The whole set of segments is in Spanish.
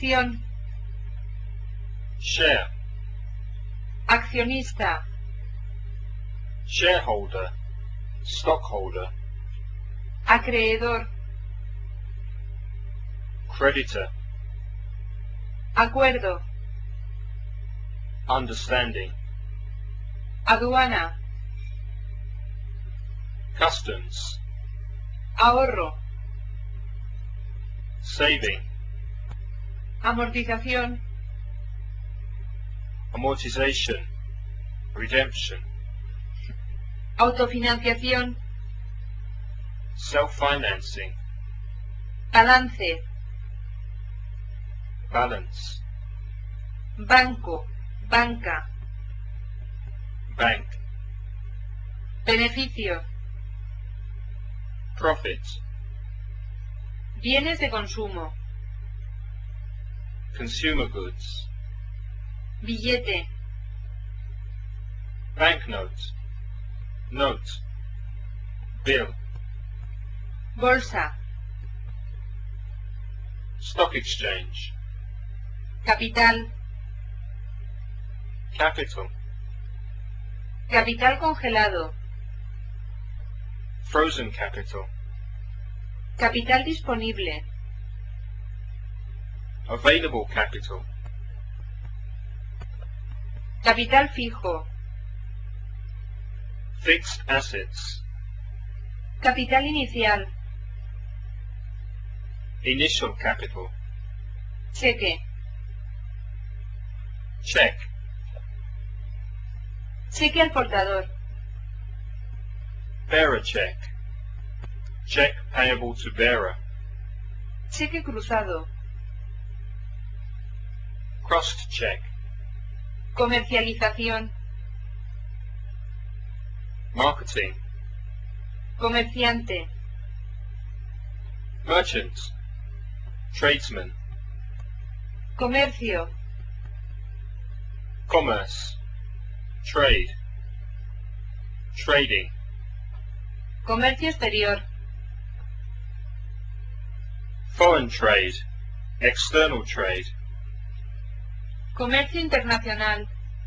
Acción. Share. Accionista. Shareholder. Stockholder. Acreedor. Creditor. Acuerdo. Understanding. Aduana. Customs. Ahorro. Saving. Amortización. Amortization. Redemption. Autofinanciación. Self-financing. Balance. Balance. Banco. Banca. Bank. Beneficio. Profit. Bienes de consumo. Consumer goods. Billete. Banknote. Note. Bill. Bolsa. Stock exchange. Capital. Capital. Capital congelado. Frozen capital. Capital disponible. Available capital. Capital fijo. Fixed assets. Capital inicial. Initial capital. Cheque. Check. Cheque al portador. Bearer check. Check payable to bearer. Cheque cruzado. Crossed check. Comercialización. Marketing. Comerciante. Merchant. Tradesman. Comercio. Commerce. Trade. Trading. Comercio exterior. Foreign trade. External trade. Comercio internacional.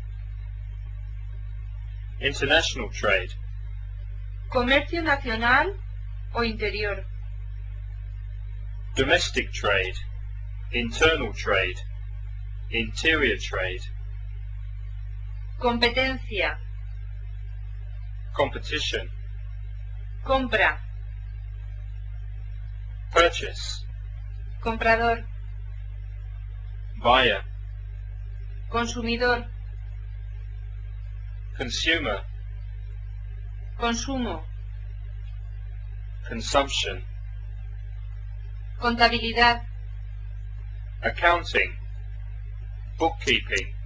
International trade. Comercio nacional o interior. Domestic trade. Internal trade. Interior trade. Competencia. Competition. Compra. Purchase. Comprador. Buyer. Consumidor. Consumer. Consumo. Consumption. Contabilidad. Accounting. Bookkeeping.